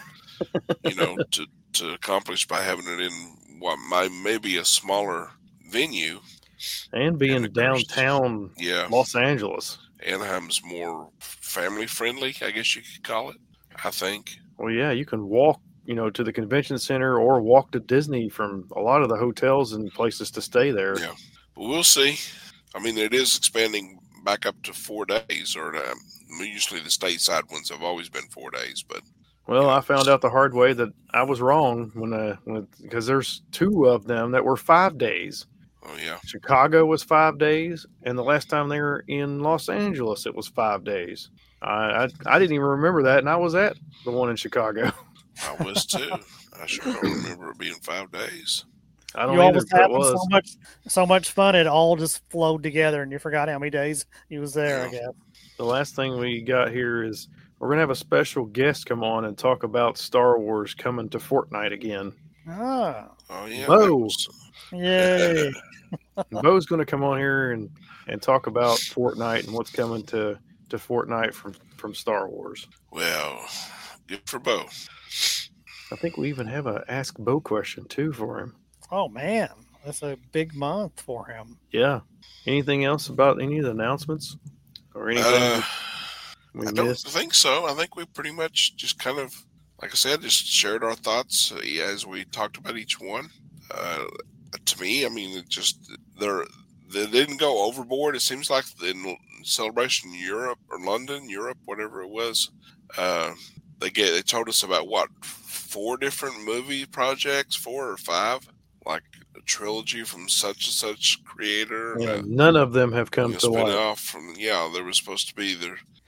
To accomplish by having it in what may be a smaller venue. And being downtown Los Angeles. Anaheim's more family friendly, I guess you could call it, I think. Well, yeah, you can walk, to the convention center or walk to Disney from a lot of the hotels and places to stay there. Yeah, but we'll see. I mean, it is expanding back up to 4 days, or usually the stateside ones have always been 4 days, but. Well, I found out the hard way that I was wrong because there's 2 of them that were 5 days. Oh, yeah. Chicago was 5 days, and the last time they were in Los Angeles, it was 5 days. I didn't even remember that, and I was at the one in Chicago. I was too. I sure don't remember it being 5 days. I don't you either. Always having so much fun. It all just flowed together, and you forgot how many days you was there. I guess. The last thing we got here is we're gonna have a special guest come on and talk about Star Wars coming to Fortnite again. Oh yeah, Bo. Yay! Bo's gonna come on here and talk about Fortnite and what's coming to Fortnite from Star Wars. Well, good for Bo. I think we even have a Ask Bo question too for him. Oh man, that's a big month for him. Yeah. Anything else about any of the announcements or anything I don't think so. I think we pretty much just kind of, like I said, just shared our thoughts as we talked about each one. To me, I mean, it just they didn't go overboard. It seems like in Celebration Europe or London, whatever it was, they told us about 4 different movie projects, 4 or 5, like a trilogy from such and such creator. Yeah, none of them have come to life. There was supposed to be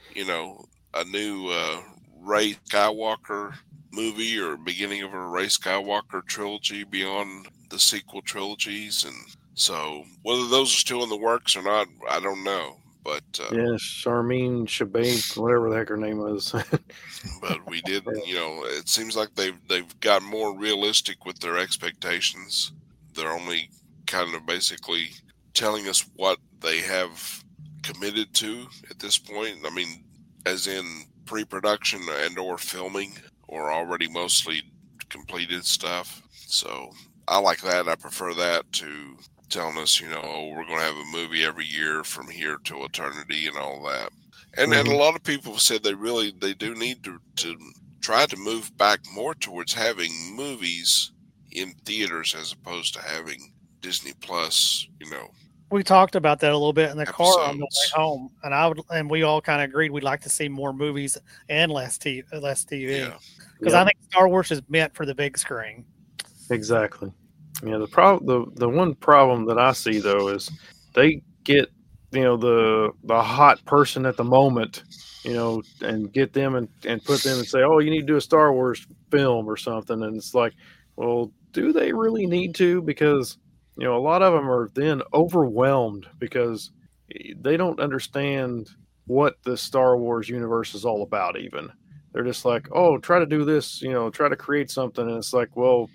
a new Rey Skywalker movie or beginning of a Rey Skywalker trilogy beyond the sequel trilogies, and so whether those are still in the works or not, I don't know. But Charmin Shabbat, whatever the heck her name was. But we did, it seems like they've got more realistic with their expectations. They're only kind of basically telling us what they have committed to at this point. I mean, as in pre-production and or filming, or already mostly completed stuff. So I like that. I prefer that to telling us, we're going to have a movie every year from here to eternity and all that. And a lot of people have said they do need to try to move back more towards having movies in theaters as opposed to having Disney Plus, We talked about that a little bit in the episodes. car on the way home, and we all kind of agreed we'd like to see more movies and less TV. Because I think Star Wars is meant for the big screen. Exactly. Yeah, the one problem that I see though is they get the hot person at the moment, and get them and put them and say, oh, you need to do a Star Wars film or something, and it's like, well, do they really need to? Because a lot of them are then overwhelmed because they don't understand what the Star Wars universe is all about. Even they're just like, oh, try to do this, try to create something, and it's like, well,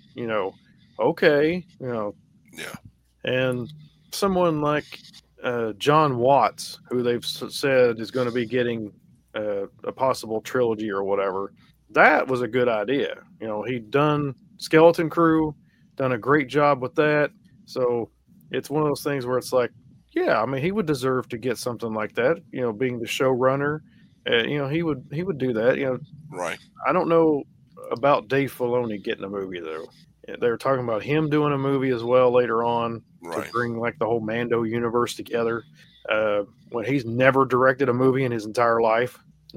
okay, Yeah. And someone like John Watts, who they've said is going to be getting a possible trilogy or whatever, that was a good idea. He'd done Skeleton Crew, done a great job with that. So it's one of those things where it's like, yeah, I mean, he would deserve to get something like that, being the showrunner. He would do that. Right. I don't know about Dave Filoni getting a movie though. they were talking about him doing a movie as well later on Right. to bring like the whole Mando universe together. When he's never directed a movie in his entire life,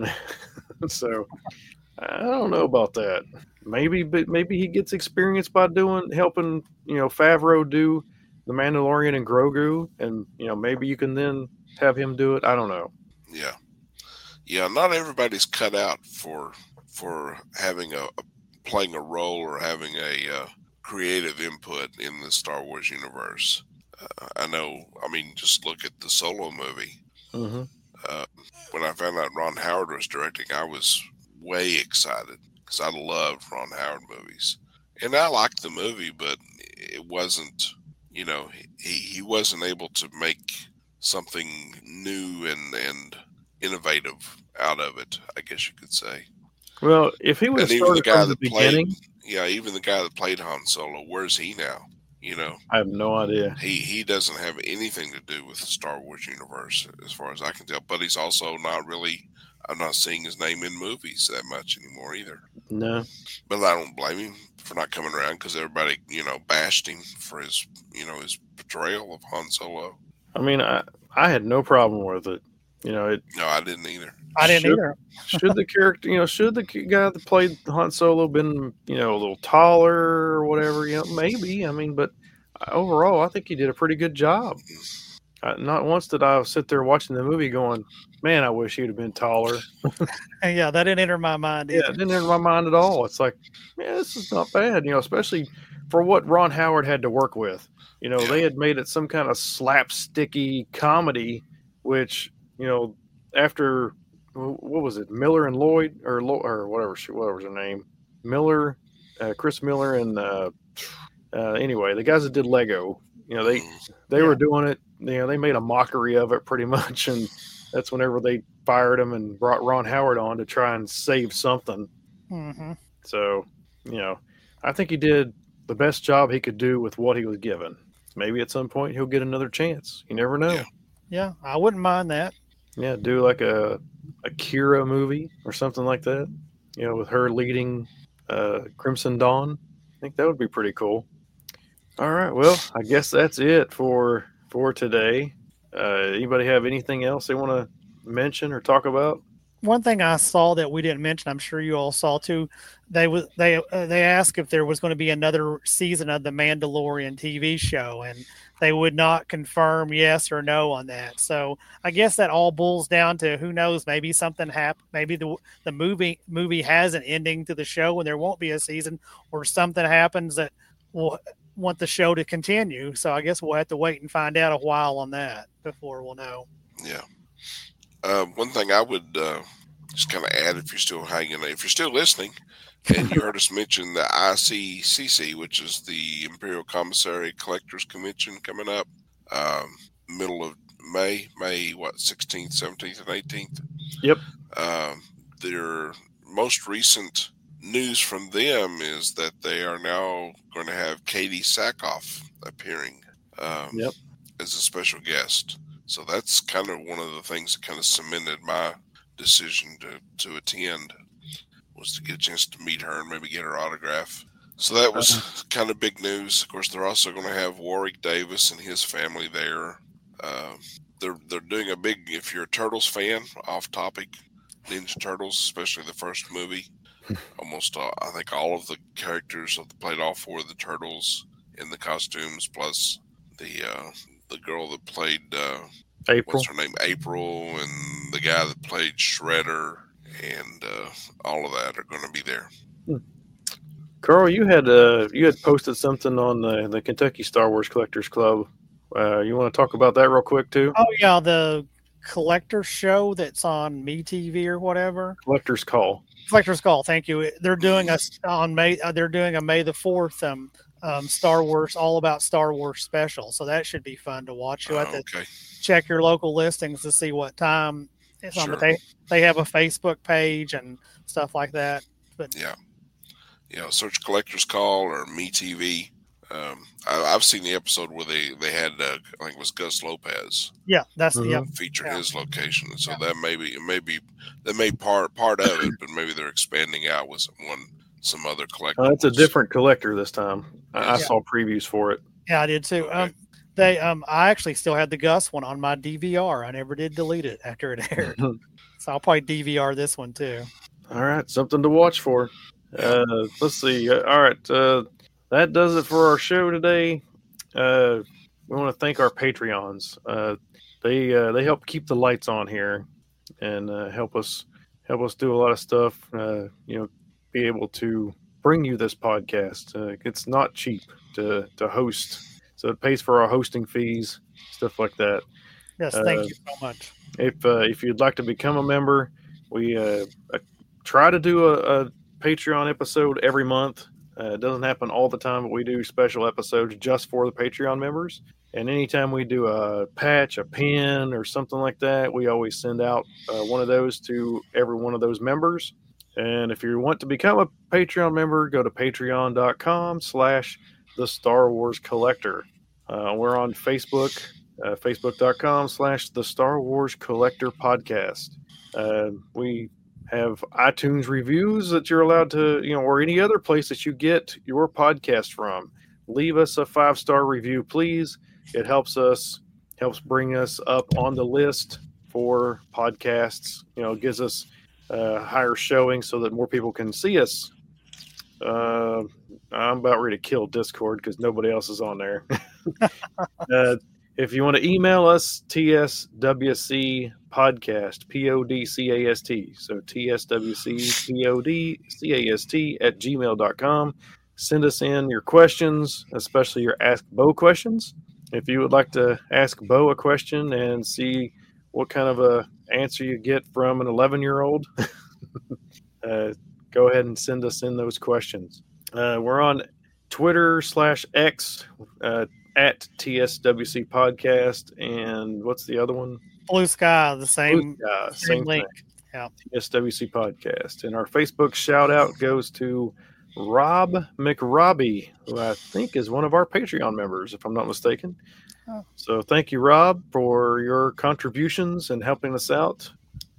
so I don't know about that. Maybe he gets experience by helping Favreau do the Mandalorian and Grogu, and maybe you can then have him do it. I don't know. Yeah. Yeah, not everybody's cut out for having playing a role or having a creative input in the Star Wars universe. I know. I mean, just look at the Solo movie. Mm-hmm. When I found out Ron Howard was directing, I was way excited because I love Ron Howard movies, and I liked the movie, but it wasn't. He wasn't able to make something new and innovative out of it, I guess you could say. Well, if he would have started from the beginning, even the guy that played Han Solo, where's he now? I have no idea. He doesn't have anything to do with the Star Wars universe, as far as I can tell. But he's also not really. I'm not seeing his name in movies that much anymore either. No, but I don't blame him for not coming around because everybody, bashed him for his portrayal of Han Solo. I mean, I had no problem with it. No, I didn't either. I didn't either. Should the character, should the guy that played Han Solo been, a little taller or whatever? Maybe. I mean, but overall, I think he did a pretty good job. Not once did I sit there watching the movie going, man, I wish he'd have been taller. Yeah, that didn't enter my mind either. Yeah, it didn't enter my mind at all. It's like, yeah, this is not bad, especially for what Ron Howard had to work with. They had made it some kind of slapsticky comedy, which, after, what was it, Miller and Lloyd, or whatever's her name, Miller, Chris Miller, and anyway, the guys that did Lego, they were doing it. They made a mockery of it pretty much, and that's whenever they fired him and brought Ron Howard on to try and save something. Mm-hmm. So, I think he did the best job he could do with what he was given. Maybe at some point he'll get another chance. You never know. Yeah, I wouldn't mind that. Yeah, do like a Kira movie or something like that. With her leading Crimson Dawn. I think that would be pretty cool. All right, well, I guess that's it for today. Anybody have anything else they want to mention or talk about? One thing I saw that we didn't mention, I'm sure you all saw too. They asked if there was going to be another season of the Mandalorian TV show, and they would not confirm yes or no on that. So I guess that all boils down to who knows. Maybe something happened. Maybe the movie has an ending to the show, and there won't be a season, or something happens that will want the show to continue. So I guess we'll have to wait and find out a while on that before we'll know. Yeah. One thing I would just kind of add, if you're still listening, and you heard us mention the ICCC, which is the Imperial Commissary Collectors Convention coming up, middle of May, 16th, 17th, and 18th. Yep. Their most recent news from them is that they are now going to have Katie Sackhoff appearing as a special guest. So that's kind of one of the things that kind of cemented my decision to attend, was to get a chance to meet her and maybe get her autograph. So that was kind of big news. Of course, they're also going to have Warwick Davis and his family there. They're doing a big, if you're a Turtles fan, off topic, Ninja Turtles, especially the first movie. Almost, I think all of the characters played all four of the Turtles in the costumes, plus the girl that played April. What's her name? April, and the guy that played Shredder, and all of that are going to be there. Carl, you had posted something on the Kentucky Star Wars Collectors Club. You want to talk about that real quick too? Oh yeah, the collector show that's on MeTV or whatever. Collector's Call. Thank you. They're doing They're doing a May the 4th Star Wars, all about Star Wars special. So that should be fun to watch. You have to check your local listings to see what time it's on. But they have a Facebook page and stuff like that. But search Collector's Call or MeTV. I've seen the episode where they had I think it was Gus Lopez. Yeah, that's featured his location, and so that may part of it, but maybe they're expanding out with one some other collectibles. That's a different collector this time. I Yes. saw previews for it. Yeah, I did too. Okay. I actually still had the Gus one on my DVR. I never did delete it after it aired. So I'll probably DVR this one too. All right, something to watch for. Let's see. All right, that does it for our show today. We want to thank our Patreons. They help keep the lights on here and help us do a lot of stuff. Be able to bring you this podcast. It's not cheap to host, so it pays for our hosting fees, stuff like that. Yes, thank you so much. If you'd like to become a member, we try to do a Patreon episode every month. It doesn't happen all the time, but we do special episodes just for the Patreon members. And anytime we do a patch, a pin, or something like that, we always send out one of those to every one of those members. And if you want to become a Patreon member, go to patreon.com/the Star Wars Collector. We're on Facebook, facebook.com/the Star Wars Collector Podcast. We have iTunes reviews that you're allowed to, or any other place that you get your podcast from. Leave us a 5-star review, please. It helps bring us up on the list for podcasts. Gives us higher showing so that more people can see us. I'm about ready to kill Discord because nobody else is on there. If you want to email us, TSWC Podcast, PODCAST. So TSWC PODCAST at gmail.com. Send us in your questions, especially your Ask Bo questions. If you would like to ask Bo a question and see what kind of a answer you get from an 11-year-old, go ahead and send us in those questions. We're on Twitter/X at TSWC Podcast, and what's the other one? Blue Sky, the same Same link. thing. Yeah. TSWC Podcast. And our Facebook shout out goes to Rob McRobbie, who I think is one of our Patreon members, if I'm not mistaken. Oh. So thank you, Rob, for your contributions and helping us out.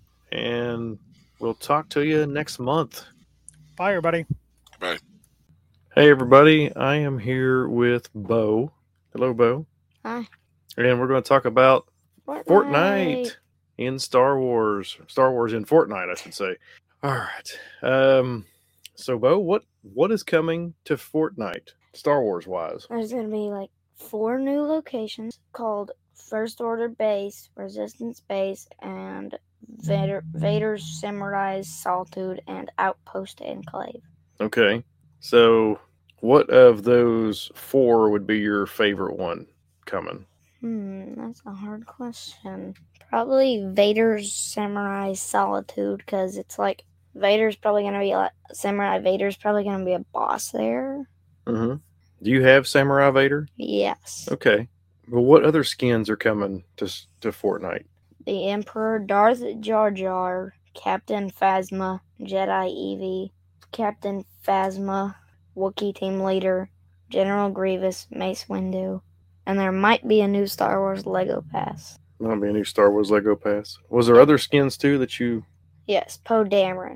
And we'll talk to you next month. Bye, everybody. Bye. Hey, everybody. I am here with Bo. Hello, Bo. Hi. And we're going to talk about Fortnite in Star Wars. Star Wars in Fortnite, I should say. All right. So, Bo, what is coming to Fortnite, Star Wars wise? There's going to be like 4 new locations called First Order Base, Resistance Base, and Vader's Samurai's Solitude and Outpost Enclave. Okay. So, what of those 4 would be your favorite one coming? That's a hard question. Probably Vader's Samurai Solitude, because it's like Vader's probably going to be like Samurai Vader's probably going to be a boss there. Mm-hmm. Do you have Samurai Vader? Yes. Okay. But what other skins are coming to Fortnite? The Emperor Darth Jar Jar, Captain Phasma, Jedi Eevee, Captain Phasma, Wookiee Team Leader, General Grievous, Mace Windu, and there might be a new Star Wars Lego Pass. Might be a new Star Wars Lego Pass. Was there other skins too that you... Yes, Poe Dameron.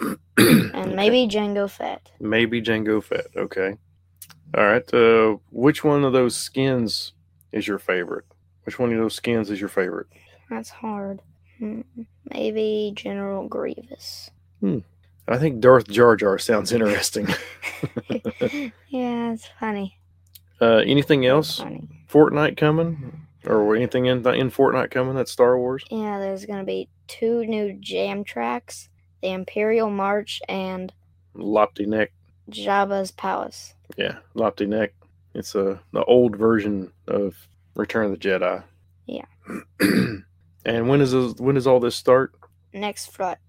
And maybe Jango Fett. Maybe Jango Fett. Okay. All right. Which one of those skins is your favorite? Which one of those skins is your favorite? That's hard. Maybe General Grievous. I think Darth Jar Jar sounds interesting. Yeah, it's funny. Anything else? Funny. Fortnite coming? Or anything in Fortnite coming that's Star Wars? Yeah, there's going to be 2 new jam tracks, the Imperial March and Lopty Neck. Jabba's Palace. Yeah, Lopty Neck. It's the old version of Return of the Jedi. Yeah. And when does all this start? This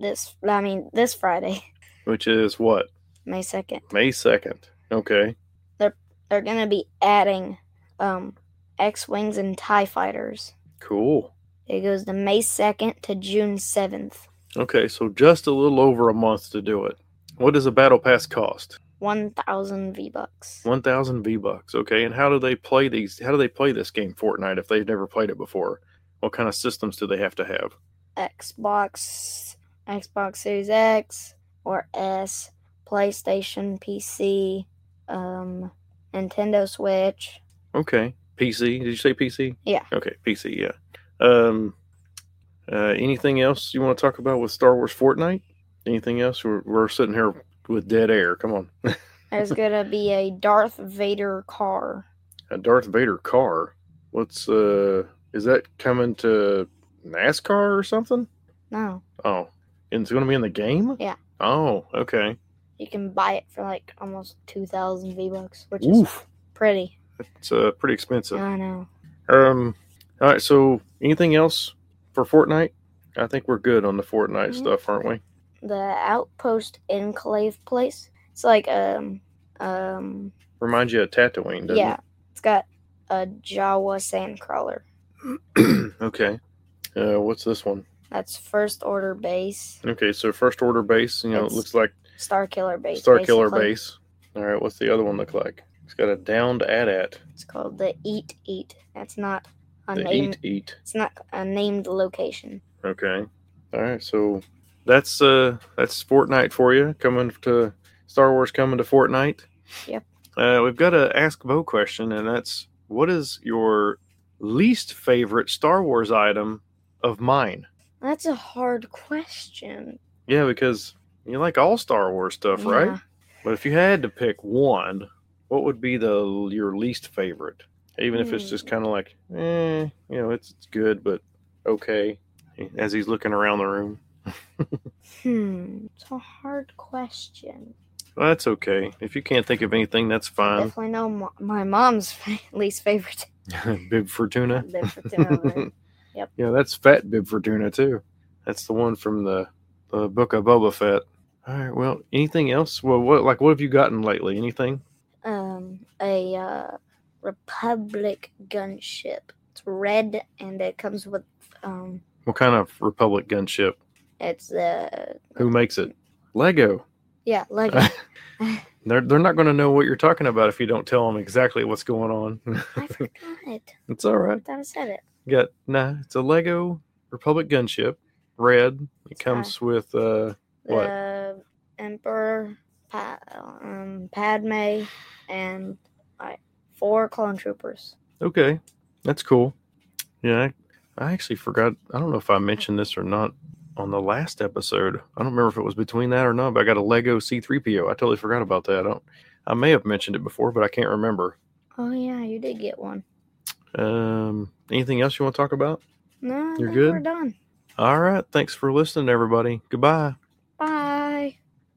Friday, Which is what? May 2nd. May 2nd. Okay. They're going to be adding X-Wings and TIE Fighters. Cool. It goes to May 2nd to June 7th. Okay, so just a little over a month to do it. What does a battle pass cost? 1,000 V-Bucks. 1,000 V-Bucks. Okay, and how do they play these? How do they play this game, Fortnite, if they've never played it before? What kind of systems do they have to have? Xbox Series X or S, PlayStation, PC, Nintendo Switch. Okay. PC. Did you say PC? Yeah. Okay, PC, yeah. Anything else you want to talk about with Star Wars Fortnite? Anything else? We're sitting here with dead air. Come on. There's gonna be a Darth Vader car. A Darth Vader car. What's is that coming to NASCAR or something? No, Oh, and it's going to be in the game? Yeah. Oh, okay. you can buy it for like almost 2,000 V-Bucks, which is Oof. pretty. It's pretty expensive. I know. All right, so anything else for Fortnite? I think we're good on the Fortnite stuff, aren't we? The Outpost Enclave place. It's like Reminds you of Tatooine, doesn't yeah, it's got a Jawa sandcrawler. it? Okay. What's this one? That's First Order base, Okay, so First Order base, it It's looks like Star Killer base. Star Killer basically. base. All right, what's the other one look like? It's got a downed AT-AT. It's called the Eat. That's not a The name. Eat. It's not a named location. Okay. All right, so that's Fortnite for you. Coming to Star Wars coming to Fortnite. Yep. We've got a Ask Bo question, and that's what is your least favorite Star Wars item of mine? That's a hard question. Yeah, because you like all Star Wars stuff, right? Yeah. But if you had to pick one, what would be your least favorite? Even if it's just kind of like, it's good, but okay. As he's looking around the room. It's a hard question. Well, that's okay. If you can't think of anything, that's fine. Definitely know my mom's least favorite. Bib Fortuna. Bib Fortuna over there. Yep. Yeah, that's Fat Bib Fortuna too. That's the one from the Book of Boba Fett. All right. Well, anything else? Well, what have you gotten lately? Anything? A Republic gunship. It's red and it comes with What kind of Republic gunship? it's Who makes it? Lego. yeah, Lego. They're not going to know what you're talking about if you don't tell them exactly what's going on. I forgot it. It's all I right. thought I said it. It's a Lego Republic gunship, red. It comes with what? The Emperor, Padme, and 4 clone troopers. Okay, that's cool. Yeah, I actually forgot. I don't know if I mentioned this or not on the last episode. I don't remember if it was between that or not, but I got a Lego C-3PO. I totally forgot about that. I may have mentioned it before, but I can't remember. Oh yeah, you did get one. Anything else you want to talk about? No, I You're think good? we're done. All right. Thanks for listening, everybody. Goodbye.